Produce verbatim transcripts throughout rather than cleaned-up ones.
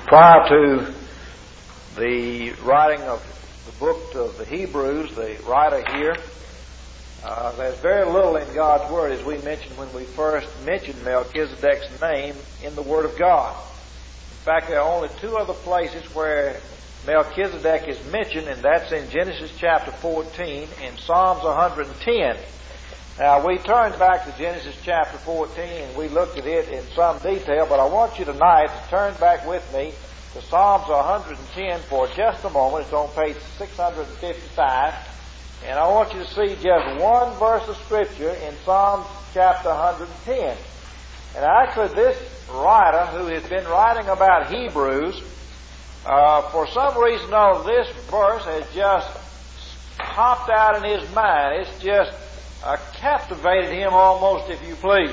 Prior to the writing of the book of the Hebrews, the writer here, uh, there's very little in God's Word, as we mentioned when we first mentioned Melchizedek's name in the Word of God. In fact, there are only two other places where Melchizedek is mentioned, and that's in Genesis chapter fourteen and Psalms one hundred ten. Now, we turned back to Genesis chapter fourteen and we looked at it in some detail, but I want you tonight to turn back with me to Psalms one hundred ten for just a moment. It's on page six hundred fifty-five. And I want you to see just one verse of Scripture in Psalms chapter one hundred ten. And actually this writer, who has been writing about Hebrews, uh, for some reason or other, this verse has just popped out in his mind. It's just uh, captivated him almost, if you please,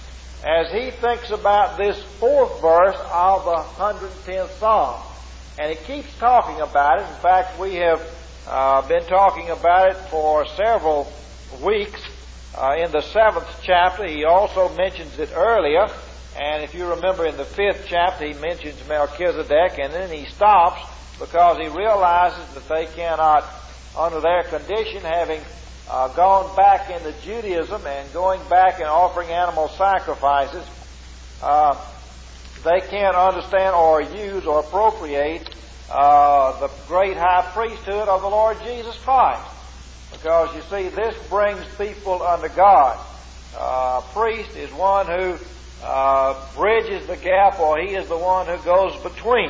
as he thinks about this fourth verse of the one hundred tenth Psalm. And he keeps talking about it. In fact, we have uh, been talking about it for several weeks. Uh, in the seventh chapter, he also mentions it earlier. And if you remember, in the fifth chapter, he mentions Melchizedek, and then he stops because he realizes that they cannot, under their condition, having Uh, gone back into Judaism and going back and offering animal sacrifices, uh, they can't understand or use or appropriate uh, the great high priesthood of the Lord Jesus Christ. Because, you see, this brings people unto God. Uh, a priest is one who uh, bridges the gap, or he is the one who goes between.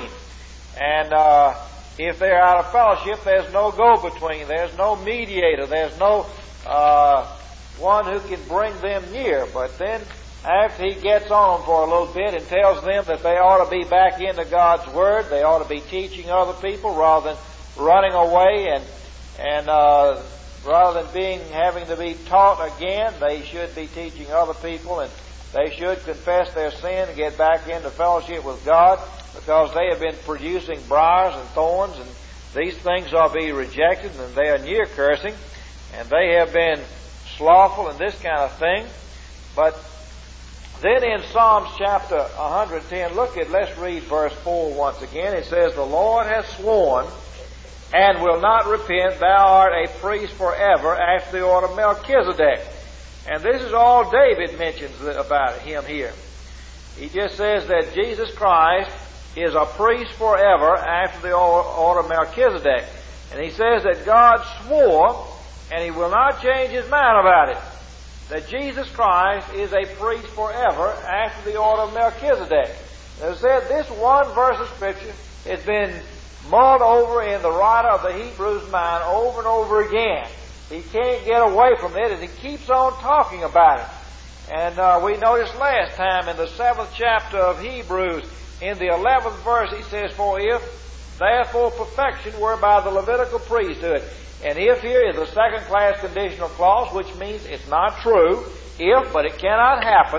And uh, if they're out of fellowship, there's no go-between. There's no mediator. There's no uh, one who can bring them near. But then, after he gets on for a little bit and tells them that they ought to be back into God's Word, they ought to be teaching other people rather than running away, and and uh, rather than being having to be taught again, they should be teaching other people, and they should confess their sin and get back into fellowship with God, because they have been producing briars and thorns, and these things are to be rejected, and they are near cursing, and they have been slothful and this kind of thing. But then in Psalms chapter one hundred ten, look at, let's read verse four once again. It says, "The Lord has sworn and will not repent, thou art a priest forever after the order of Melchizedek." And this is all David mentions about him here. He just says that Jesus Christ is a priest forever after the order of Melchizedek. And he says that God swore, and he will not change his mind about it, that Jesus Christ is a priest forever after the order of Melchizedek. As I said, this one verse of Scripture has been mulled over in the writer of the Hebrews' mind over and over again. He can't get away from it, and he keeps on talking about it. And uh, we noticed last time in the seventh chapter of Hebrews, in the eleventh verse, he says, "For if therefore perfection were by the Levitical priesthood." And if here is a second-class conditional clause, which means it's not true. If, but it cannot happen.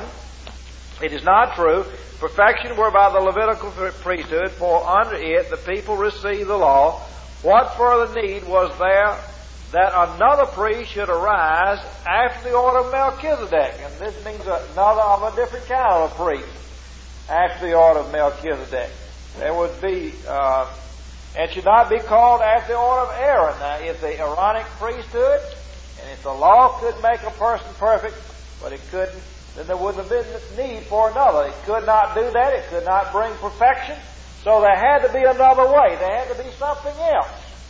It is not true. Perfection were by the Levitical priesthood, for under it the people received the law. What further need was there that another priest should arise after the order of Melchizedek? And this means another of a different kind of a priest after the order of Melchizedek. There would be, uh, and should not be called after the order of Aaron. Now, if the Aaronic priesthood, and if the law could make a person perfect, but it couldn't, then there wouldn't have been need for another. It could not do that. It could not bring perfection. So there had to be another way. There had to be something else.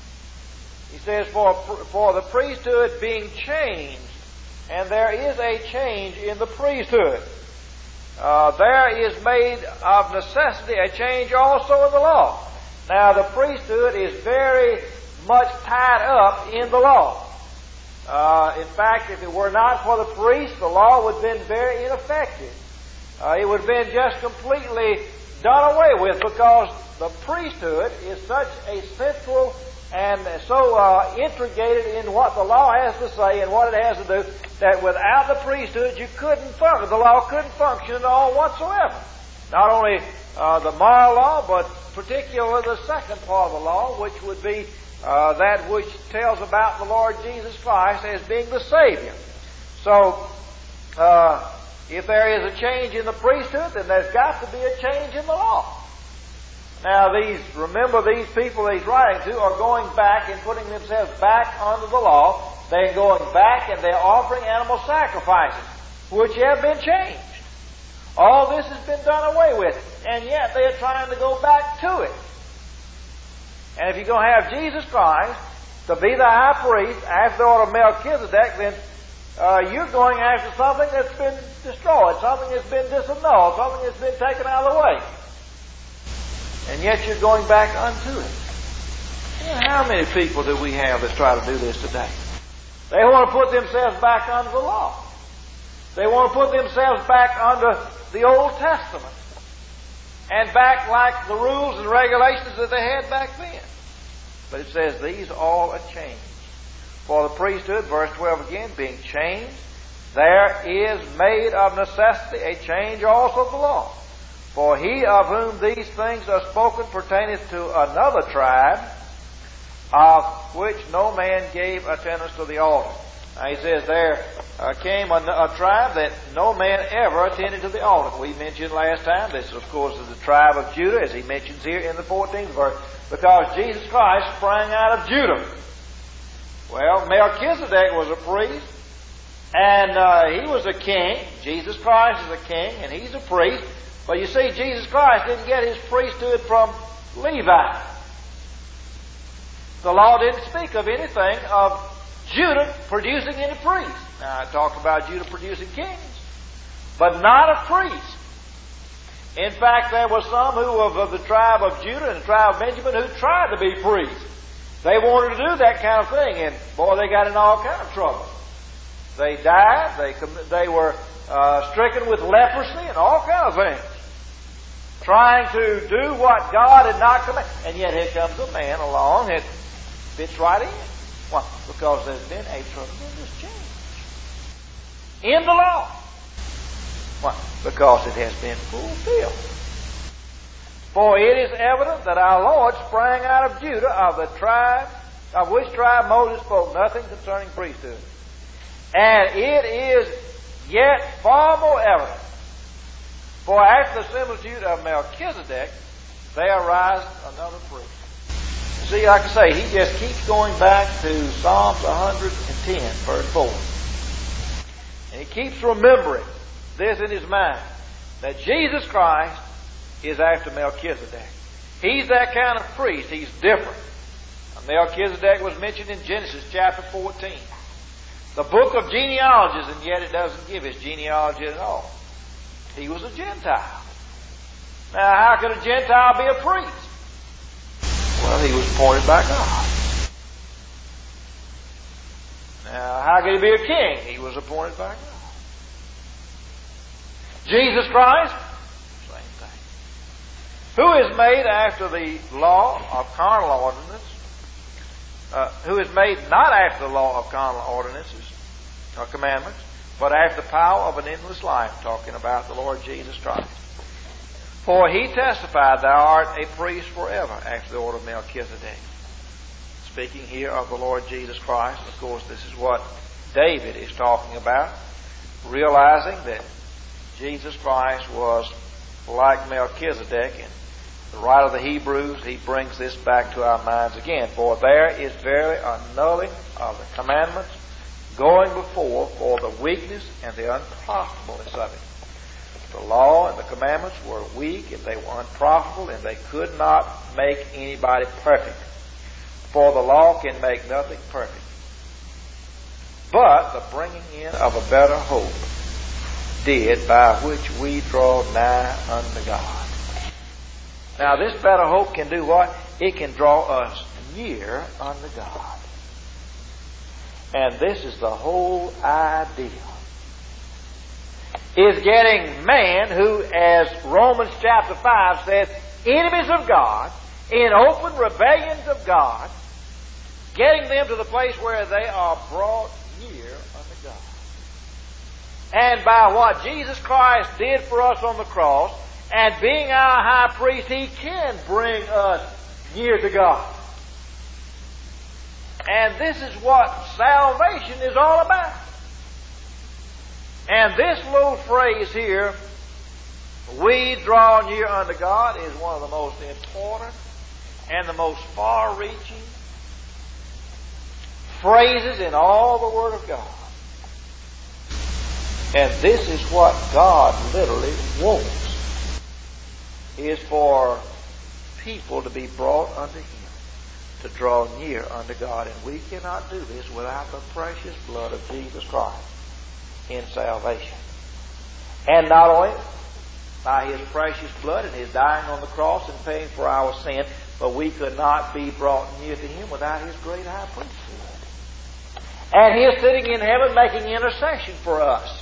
He says, for, for the priesthood being changed, and there is a change in the priesthood. Uh, there is made of necessity a change also in the law. Now, the priesthood is very much tied up in the law. Uh, in fact, if it were not for the priest, the law would have been very ineffective. Uh, it would have been just completely done away with, because the priesthood is such a central and so uh, integrated in what the law has to say and what it has to do, that without the priesthood you couldn't function. The law couldn't function at all whatsoever. Not only uh, the moral law, but particularly the second part of the law, which would be uh, that which tells about the Lord Jesus Christ as being the Savior. So, uh, if there is a change in the priesthood, then there's got to be a change in the law. Now these, remember these people he's writing to are going back and putting themselves back under the law. They're going back and they're offering animal sacrifices, which have been changed. All this has been done away with, and yet they're trying to go back to it. And if you're going to have Jesus Christ to be the high priest after the order of Melchizedek, then uh, you're going after something that's been destroyed, something that's been disannulled, something that's been taken out of the way. And yet you're going back unto it. You know, how many people do we have that try to do this today? They want to put themselves back under the law. They want to put themselves back under the Old Testament. And back like the rules and regulations that they had back then. But it says these all are changed. For the priesthood, verse twelve again, being changed, there is made of necessity a change also of the law. For he of whom these things are spoken pertaineth to another tribe, of which no man gave attendance to the altar. Now he says there uh, came a, a tribe that no man ever attended to the altar. We mentioned last time, this of course is the tribe of Judah, as he mentions here in the fourteenth verse, because Jesus Christ sprang out of Judah. Well, Melchizedek was a priest, and uh, he was a king. Jesus Christ is a king, and he's a priest. But you see, Jesus Christ didn't get his priesthood from Levi. The law didn't speak of anything of Judah producing any priests. Now, it talks about Judah producing kings, but not a priest. In fact, there were some who were of the tribe of Judah and the tribe of Benjamin who tried to be priests. They wanted to do that kind of thing, and boy, they got in all kind of trouble. They died. They they were uh, stricken with leprosy and all kind of things, trying to do what God had not commanded. And yet here comes a man along that fits right in. Why? Because there's been a tremendous change in the law. Why? Because it has been fulfilled. For it is evident that our Lord sprang out of Judah, of the tribe, of which tribe Moses spoke nothing concerning priesthood. And it is yet far more evident. For after the similitude of Melchizedek, there arise another priest. See, like I say, he just keeps going back to Psalms one hundred ten, verse four. And he keeps remembering this in his mind, that Jesus Christ is after Melchizedek. He's that kind of priest. He's different. Melchizedek was mentioned in Genesis chapter fourteen. The book of genealogies, and yet it doesn't give his genealogy at all. He was a Gentile. Now, how could a Gentile be a priest? Well, he was appointed by God. Now, how could he be a king? He was appointed by God. Jesus Christ, same thing. Who is made after the law of carnal ordinance, uh, who is made not after the law of carnal ordinances or commandments, but after the power of an endless life, talking about the Lord Jesus Christ. For he testified, thou art a priest forever, after the order of Melchizedek. Speaking here of the Lord Jesus Christ, of course, this is what David is talking about, realizing that Jesus Christ was like Melchizedek. And the writer of the Hebrews, he brings this back to our minds again. For there is verily a annulling of the commandments going before for the weakness and the unprofitableness of it. The law and the commandments were weak and they were unprofitable, and they could not make anybody perfect. For the law can make nothing perfect. But the bringing in of a better hope did, by which we draw nigh unto God. Now this better hope can do what? It can draw us near unto God. And this is the whole idea. Is getting man who, as Romans chapter five says, enemies of God, in open rebellions of God, getting them to the place where they are brought near unto God. And by what Jesus Christ did for us on the cross, and being our high priest, he can bring us near to God. And this is what salvation is all about. And this little phrase here, We draw near unto God is one of the most important and the most far-reaching phrases in all the Word of God. And this is what God literally wants, is for people to be brought unto Him, to draw near unto God. And we cannot do this without the precious blood of Jesus Christ in salvation. And not only by His precious blood and His dying on the cross and paying for our sin, but we could not be brought near to Him without His great high priesthood. And He is sitting in heaven making intercession for us.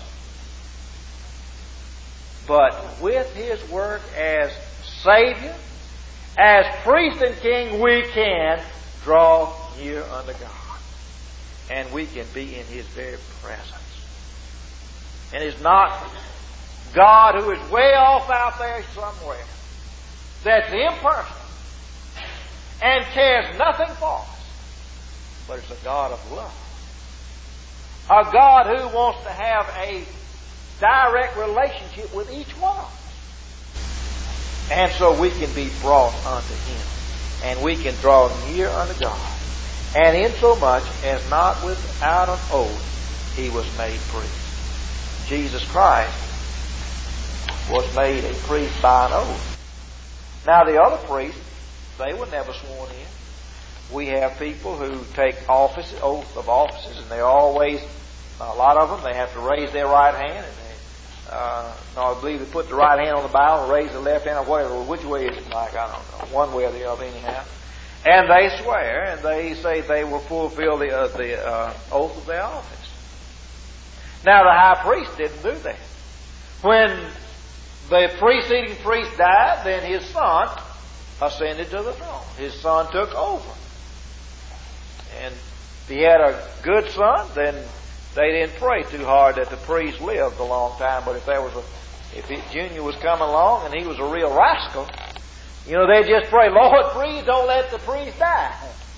But with His work as Savior, as priest and king, we can draw near unto God. And we can be in His very presence. And it's not God who is way off out there somewhere, that's impersonal and cares nothing for us, but it's a God of love. A God who wants to have a direct relationship with each one of us. And so we can be brought unto Him, and we can draw near unto God. And insomuch as not without an oath He was made priest. Jesus Christ was made a priest by an oath. Now the other priests, they were never sworn in. We have people who take office, oath of offices, and they're always, a lot of them, they have to raise their right hand, and they, uh, no, I believe they put the right hand on the Bible and raise the left hand, or whatever, which way is it like, I don't know, one way or the other anyhow. And they swear, and they say they will fulfill the, uh, the uh, oath of their office. Now the high priest didn't do that. When the preceding priest died, then his son ascended to the throne. His son took over. And if he had a good son, then they didn't pray too hard that the priest lived a long time. But if there was a, if it, Junior was coming along and he was a real rascal, you know, they just pray, Lord, please don't let the priest die.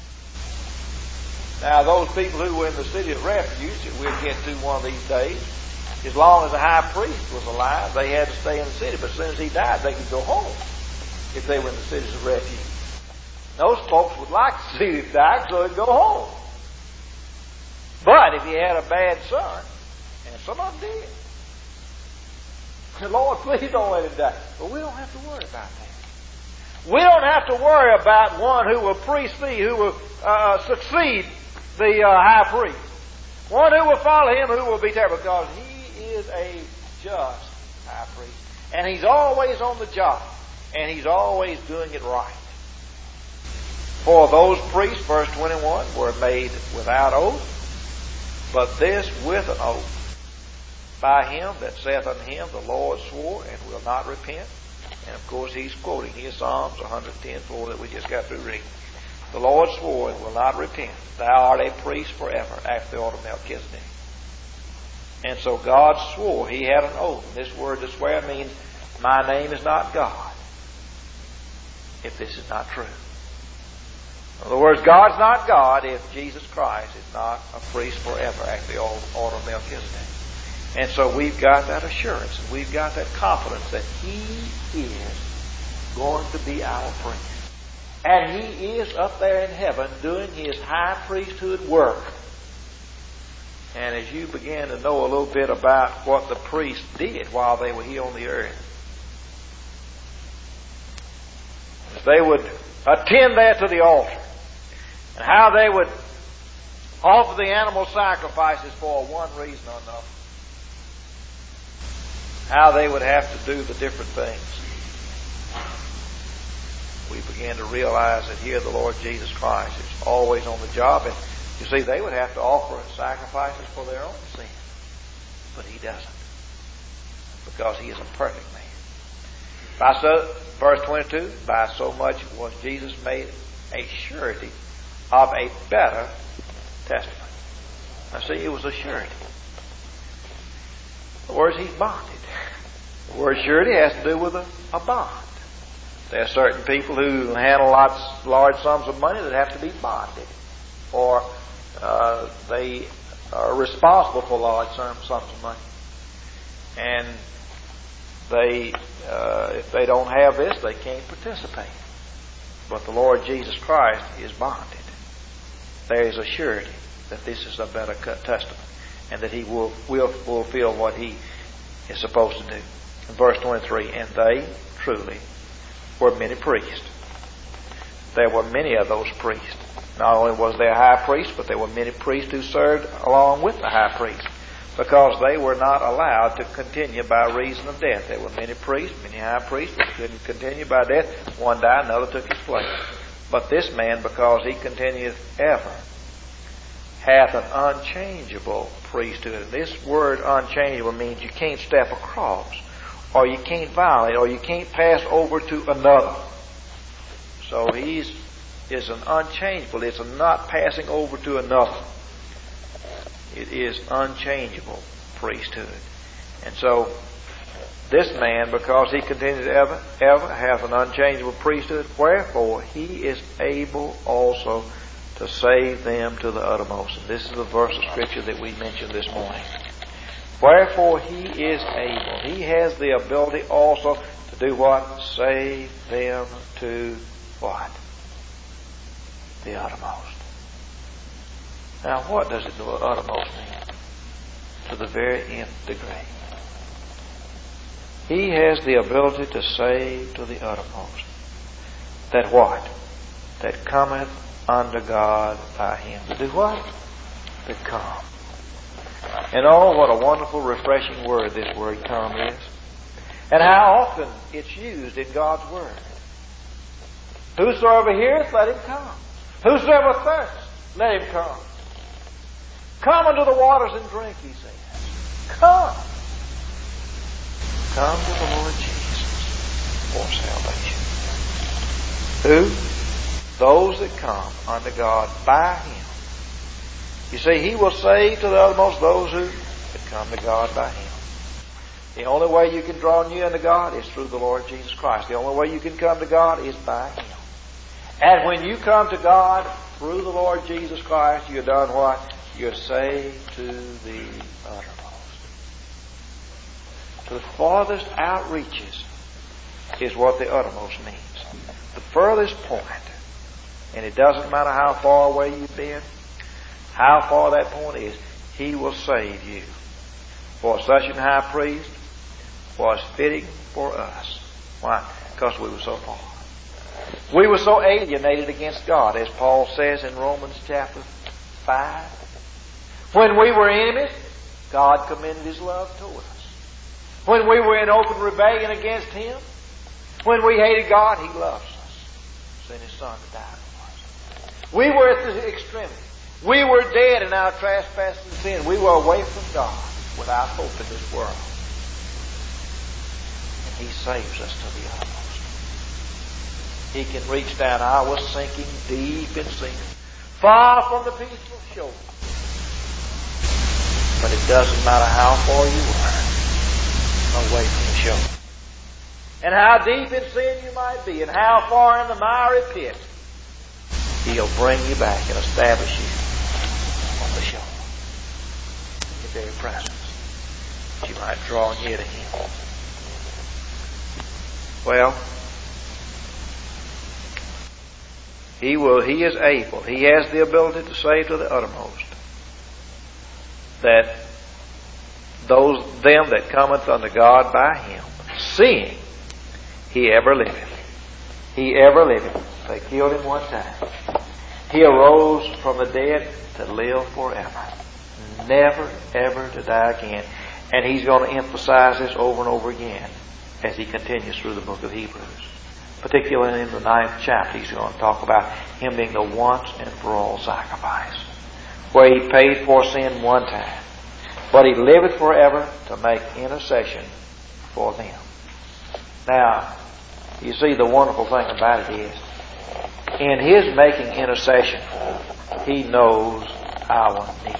Now, those people who were in the city of refuge that we'll get to one of these days, as long as the high priest was alive, they had to stay in the city. But as soon as he died, they could go home if they were in the cities of refuge. Those folks would like to see him die, so they'd go home. But if he had a bad son, and some of them did, Lord, please don't let him die. But we don't have to worry about that. We don't have to worry about one who will precede, who will uh, succeed the uh, high priest. One who will follow him, who will be terrible, because he is a just high priest. And he's always on the job. And he's always doing it right. For those priests, verse twenty-one, were made without oath, but this with an oath. By him that saith unto him, the Lord swore and will not repent. And of course he's quoting here Psalms one ten four that we just got through reading. The Lord swore and will not repent. Thou art a priest forever, after the order of Melchizedek. And so God swore. He had an oath. And this word to swear means, my name is not God, if this is not true. In other words, God's not God if Jesus Christ is not a priest forever, after the order of Melchizedek. And so we've got that assurance, and we've got that confidence that He is going to be our friend. And He is up there in heaven doing His high priesthood work. And as you begin to know a little bit about what the priests did while they were here on the earth, they would attend there to the altar, and how they would offer the animal sacrifices for one reason or another. How they would have to do the different things. We begin to realize that here the Lord Jesus Christ is always on the job. And you see, they would have to offer sacrifices for their own sin. But He doesn't. Because He is a perfect man. By so, verse twenty-two, by so much was Jesus made a surety of a better testament. Now see, it was a surety. In other words, He's bonded. The word surety has to do with a, a bond. There are certain people who handle lots, large sums of money that have to be bonded. Or uh, they are responsible for large sums, sums of money. And they, uh, if they don't have this, they can't participate. But the Lord Jesus Christ is bonded. There is a surety that this is a better testament, and that He will, will fulfill what He is supposed to do. In verse twenty-three, and they truly were many priests. There were many of those priests. Not only was there a high priest, but there were many priests who served along with the high priest, because they were not allowed to continue by reason of death. There were many priests, many high priests, which couldn't continue by death. One died, another took his place. But this man, because he continueth ever, hath an unchangeable priesthood. And this word unchangeable means you can't step across, or you can't violate, or you can't pass over to another. So he's is an unchangeable. It's a not passing over to another. It is unchangeable priesthood. And so this man, because he continues ever, ever, hath an unchangeable priesthood, wherefore he is able also to save them to the uttermost. And this is the verse of Scripture that we mentioned this morning. Wherefore he is able. He has the ability also to do what? Save them to what? The uttermost. Now, what does the uttermost mean? To the very nth degree. He has the ability to save to the uttermost. That what? That cometh unto God by Him. To do what? To come. And oh, what a wonderful, refreshing word this word come is. And how often it's used in God's Word. Whosoever heareth, let him come. Whosoever thirsts, let him come. Come unto the waters and drink, He says. Come. Come to the Lord Jesus for salvation. Who? Those that come unto God by Him. You see, He will save to the uttermost those who that come to God by Him. The only way you can draw near unto God is through the Lord Jesus Christ. The only way you can come to God is by Him. And when you come to God through the Lord Jesus Christ, you're done what? You're saved to the uttermost. To the farthest outreaches is what the uttermost means. The furthest point. And it doesn't matter how far away you've been, how far that point is, He will save you. For such an high priest was fitting for us. Why? Because we were so far. We were so alienated against God, as Paul says in Romans chapter five. When we were enemies, God commended His love toward us. When we were in open rebellion against Him, when we hated God, He loves us. Sent His Son to die for us. We were at the extremity. We were dead in our trespasses and sin. We were away from God, without hope in this world. And He saves us to the uttermost. He can reach down. I was sinking deep in sin, far from the peaceful shore. But it doesn't matter how far you are away from the shore, and how deep in sin you might be, and how far in the miry pit, He'll bring you back and establish you on the shore, in your very presence, that you might draw near to Him. Well, He will. He is able. He has the ability to save to the uttermost. That those them that cometh unto God by Him, seeing He ever liveth. He ever liveth. They killed Him one time. He arose from the dead to live forever. Never, ever to die again. And He's going to emphasize this over and over again as He continues through the book of Hebrews. Particularly in the ninth chapter, He's going to talk about Him being the once and for all sacrifice, where He paid for sin one time, but He liveth forever to make intercession for them. Now, you see, the wonderful thing about it is, in His making intercession, He knows our need.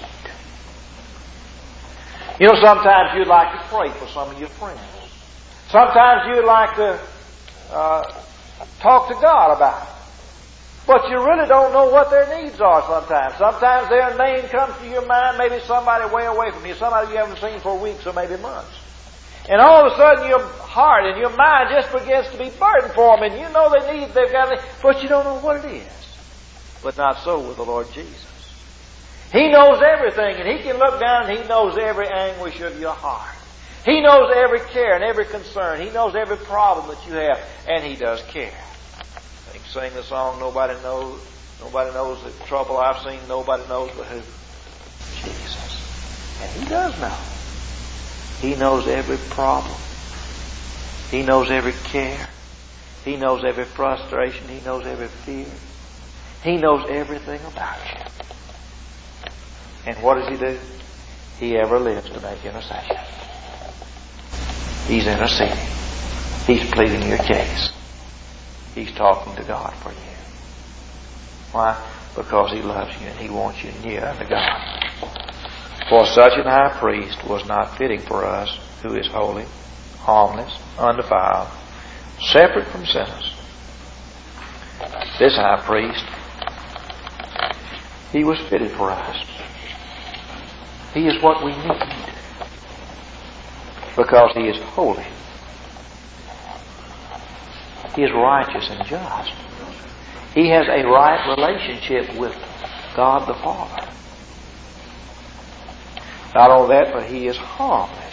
You know, sometimes you'd like to pray for some of your friends. Sometimes you'd like to uh, talk to God about it. But you really don't know what their needs are sometimes. Sometimes their name comes to your mind, maybe somebody way away from you, somebody you haven't seen for weeks or maybe months. And all of a sudden your heart and your mind just begins to be burdened for them, and you know they need, they've got it, but you don't know what it is. But not so with the Lord Jesus. He knows everything, and He can look down and He knows every anguish of your heart. He knows every care and every concern. He knows every problem that you have, and He does care. They can sing the song, nobody knows, nobody knows the trouble I've seen, nobody knows but who? Jesus. And He does know. He knows every problem. He knows every care. He knows every frustration. He knows every fear. He knows everything about you. And what does He do? He ever lives to make intercession. He's interceding. He's pleading your case. He's talking to God for you. Why? Because He loves you and He wants you near unto God. For such an high priest was not fitting for us, who is holy, harmless, undefiled, separate from sinners. This high priest, He was fitted for us. He is what we need. Because He is holy. He is righteous and just. He has a right relationship with God the Father. Not only that, but He is harmless.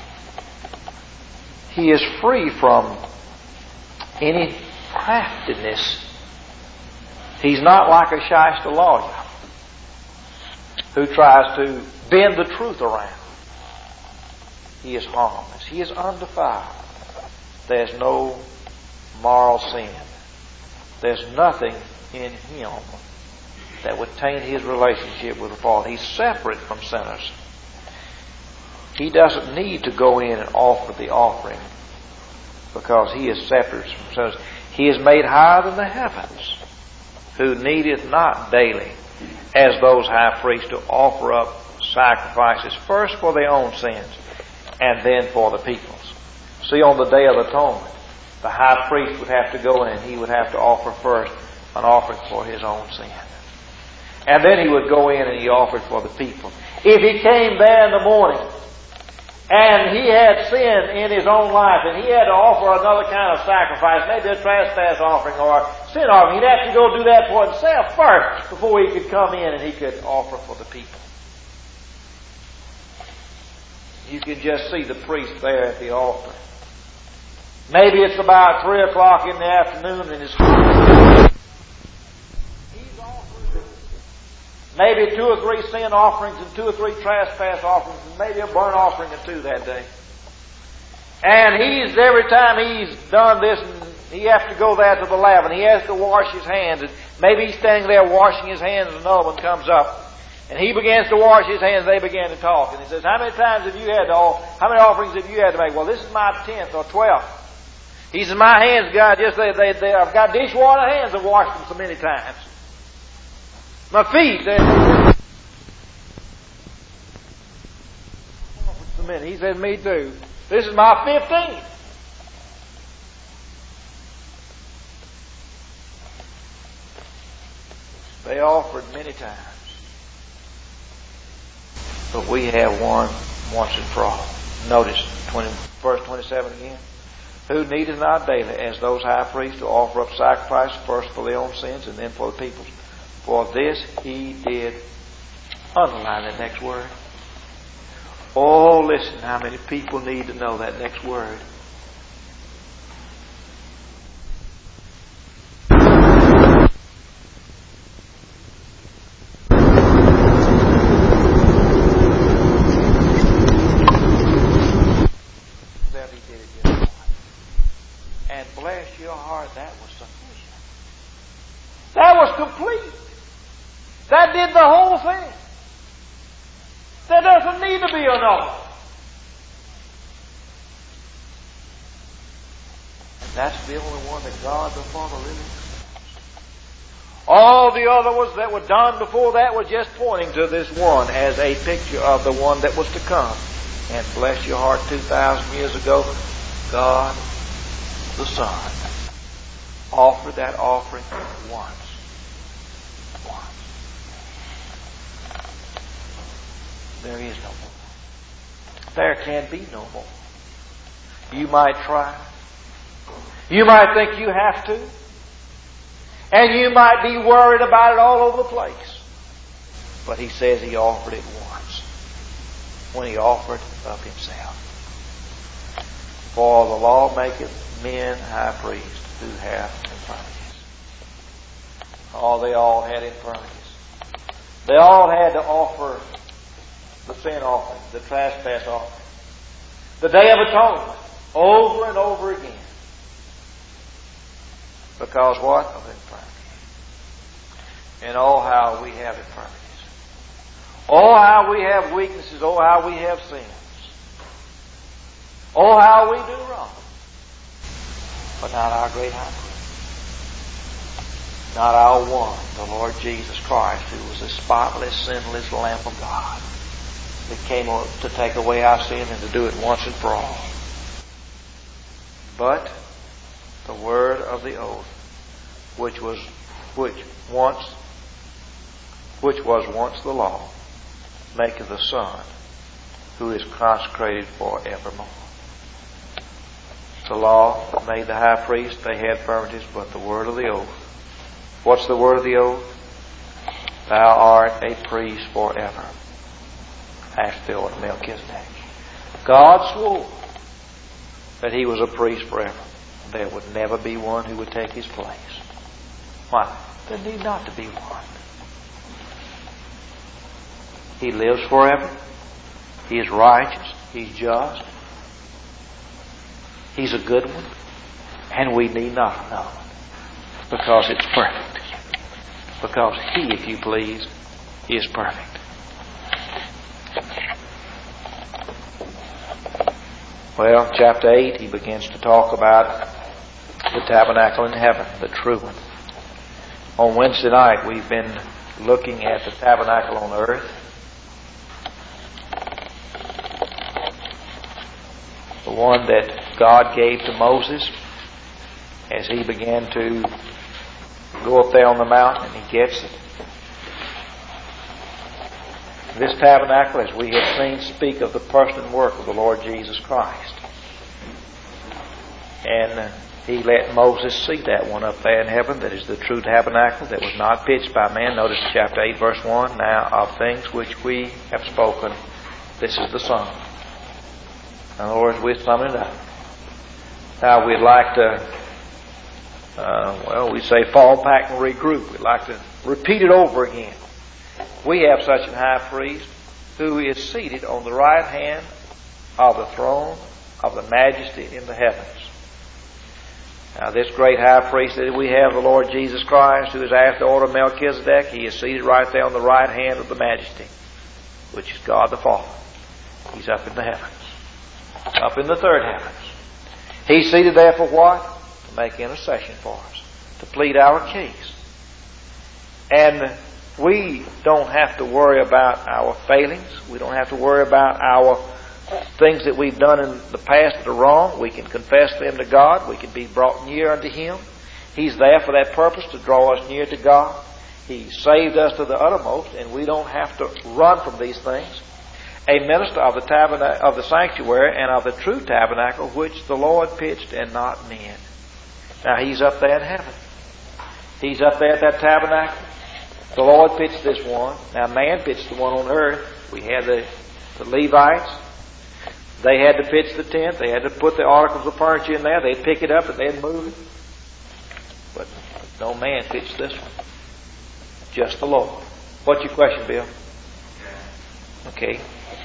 He is free from any craftiness. He's not like a shyster lawyer who tries to bend the truth around. He is harmless. He is undefiled. There's no moral sin. There's nothing in Him that would taint His relationship with the Father. He's separate from sinners. He doesn't need to go in and offer the offering because He is separate from sinners. He is made higher than the heavens, who needeth not daily, as those high priests, to offer up sacrifices, first for their own sins, and then for the people's. See, on the Day of Atonement, the high priest would have to go in and he would have to offer first an offering for his own sin. And then he would go in and he offered for the people. If he came there in the morning and he had sin in his own life and he had to offer another kind of sacrifice, maybe a trespass offering or a sin offering, he'd have to go do that for himself first before he could come in and he could offer for the people. You can just see the priest there at the altar. Maybe it's about three o'clock in the afternoon and his he's offered maybe two or three sin offerings and two or three trespass offerings and maybe a burnt offering or two that day. And he's, every time he's done this, and he has to go there to the laver and he has to wash his hands, and maybe he's standing there washing his hands and another one comes up. And he begins to wash his hands, they begin to talk. And he says, how many times have you had to, how many offerings have you had to make? Well, this is my tenth or twelfth. He says, my hands, God, just they, they, they, I've got dishwater hands, I've washed them so many times. My feet, they, so many. He says, me too. This is my fifteenth. They offered many times. But we have one once and for all. Notice twenty, verse twenty-seven again. Who needeth not daily, as those high priests, to offer up sacrifice first for their own sins and then for the people's. For this He did. Underline that next word. Oh, listen, how many people need to know that next word. Bless your heart, that was sufficient. That was complete. That did the whole thing. There doesn't need to be another. And that's the only one that God the Father really accepts. All the other ones that were done before that were just pointing to this one as a picture of the one that was to come. And bless your heart, two thousand years ago, God the Son offered that offering once. Once. There is no more. There can be no more. You might try. You might think you have to. And you might be worried about it all over the place. But He says He offered it once, when He offered up Himself. For the law maketh men high priests who have infirmities. Oh, they all had infirmities. They all had to offer the sin offering, the trespass offering, the Day of Atonement, over and over again. Because what? Of infirmity. And oh, how we have infirmities. Oh, how we have weaknesses. Oh, how we have sins. Oh, how we do wrong. But not our great high priest. Not our one, the Lord Jesus Christ, who was a spotless, sinless Lamb of God, that came to take away our sin and to do it once and for all. But the word of the oath, which was which once which was once the law, maketh the Son, who is consecrated forevermore. The law that made the high priest, they had infirmities, but the word of the oath. What's the word of the oath? Thou art a priest forever, after the order of Melchizedek. God swore that He was a priest forever. There would never be one who would take His place. Why? There need not to be one. He lives forever. He is righteous. He's just. He's a good one. And we need not know it. Because it's perfect. Because He, if you please, is perfect. Well, chapter eight, he begins to talk about the tabernacle in heaven, the true one. On Wednesday night, we've been looking at the tabernacle on earth. The one that God gave to Moses as he began to go up there on the mountain, and he gets it. This tabernacle, as we have seen, speak of the person and work of the Lord Jesus Christ. And He let Moses see that one up there in heaven, that is the true tabernacle that was not pitched by man. Notice chapter eight, verse one. Now of things which we have spoken, this is the sum. In other words, we're summing it up. Now we'd like to, uh, well, we say fall back and regroup. We'd like to repeat it over again. We have such an high priest who is seated on the right hand of the throne of the majesty in the heavens. Now this great high priest that we have, the Lord Jesus Christ, who is after the order of Melchizedek, He is seated right there on the right hand of the majesty, which is God the Father. He's up in the heavens. Up in the third heavens. He's seated there for what? To make intercession for us. To plead our case. And we don't have to worry about our failings. We don't have to worry about our things that we've done in the past that are wrong. We can confess them to God. We can be brought near unto Him. He's there for that purpose, to draw us near to God. He saved us to the uttermost, and we don't have to run from these things. A minister of the tabernacle, of the sanctuary, and of the true tabernacle, which the Lord pitched and not men. Now He's up there in heaven. He's up there at that tabernacle. The Lord pitched this one. Now man pitched the one on earth. We had the, the Levites. They had to pitch the tent. They had to put the articles of furniture in there. They'd pick it up and they'd move it. But no man pitched this one. Just the Lord. What's your question, Bill? Okay.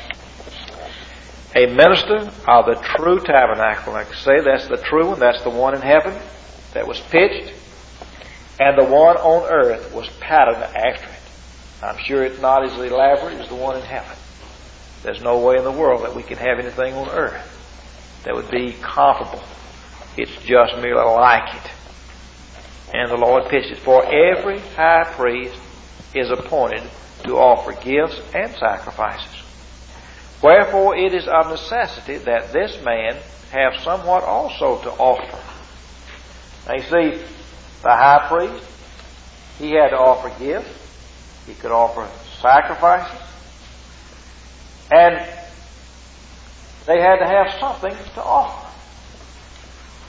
A minister of the true tabernacle. Like I say, that's the true one. That's the one in heaven that was pitched. And the one on earth was patterned after it. I'm sure it's not as elaborate as the one in heaven. There's no way in the world that we can have anything on earth that would be comparable. It's just merely like it. And the Lord pitched it. For every high priest is appointed to offer gifts and sacrifices. Wherefore it is of necessity that this man have somewhat also to offer. Now you see, the high priest, he had to offer gifts. He could offer sacrifices. And they had to have something to offer.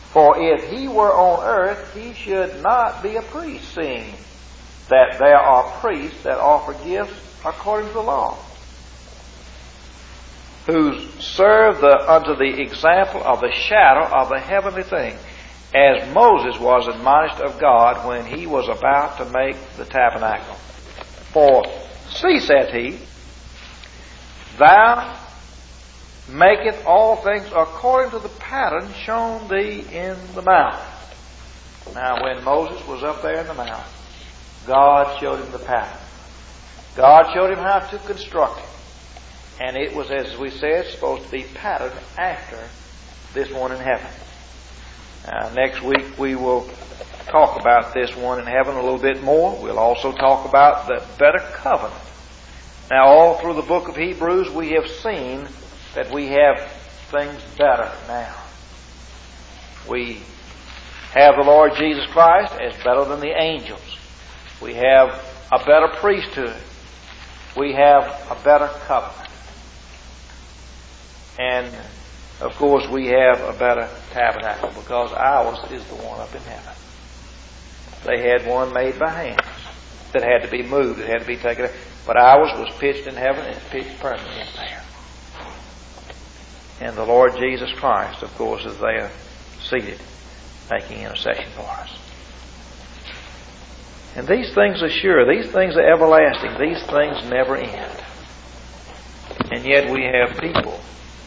For if he were on earth, he should not be a priest, seeing that there are priests that offer gifts according to the law, who serve the, unto the example of the shadow of the heavenly thing, as Moses was admonished of God when he was about to make the tabernacle. For see, saith he, thou maketh all things according to the pattern shown thee in the mount. Now, when Moses was up there in the mount, God showed him the pattern. God showed him how to construct it. And it was, as we said, supposed to be patterned after this one in heaven. Now, next week we will talk about this one in heaven a little bit more. We'll also talk about the better covenant. Now, all through the book of Hebrews, we have seen that we have things better now. We have the Lord Jesus Christ as better than the angels. We have a better priesthood. We have a better covenant. And, of course, we have a better tabernacle, because ours is the one up in heaven. They had one made by hands that had to be moved. It had to be taken out. But ours was pitched in heaven and pitched permanently in there. And the Lord Jesus Christ, of course, is there seated, making intercession for us. And these things are sure. These things are everlasting. These things never end. And yet we have people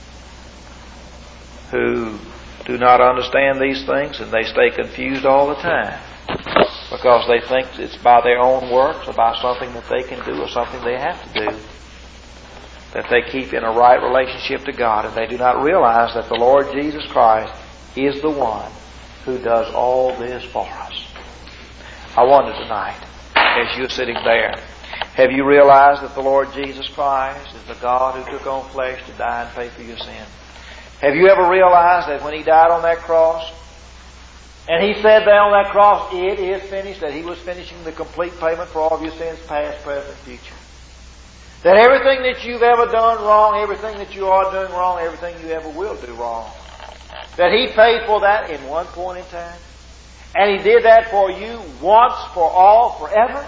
who do not understand these things, and they stay confused all the time, because they think it's by their own works or by something that they can do or something they have to do that they keep in a right relationship to God, and they do not realize that the Lord Jesus Christ is the one who does all this for us. I wonder tonight, as you're sitting there, have you realized that the Lord Jesus Christ is the God who took on flesh to die and pay for your sin? Have you ever realized that when He died on that cross, and He said there on that cross, it is finished, that He was finishing the complete payment for all of your sins, past, present, and future? That everything that you've ever done wrong, everything that you are doing wrong, everything you ever will do wrong, that He paid for that in one point in time. And He did that for you once, for all, forever.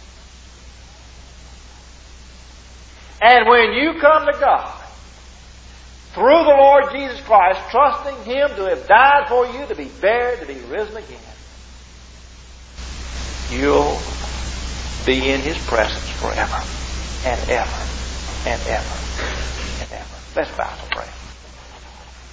And when you come to God, through the Lord Jesus Christ, trusting Him to have died for you, to be buried, to be risen again, you'll be in His presence forever and ever and ever and ever. Let's bow for prayer.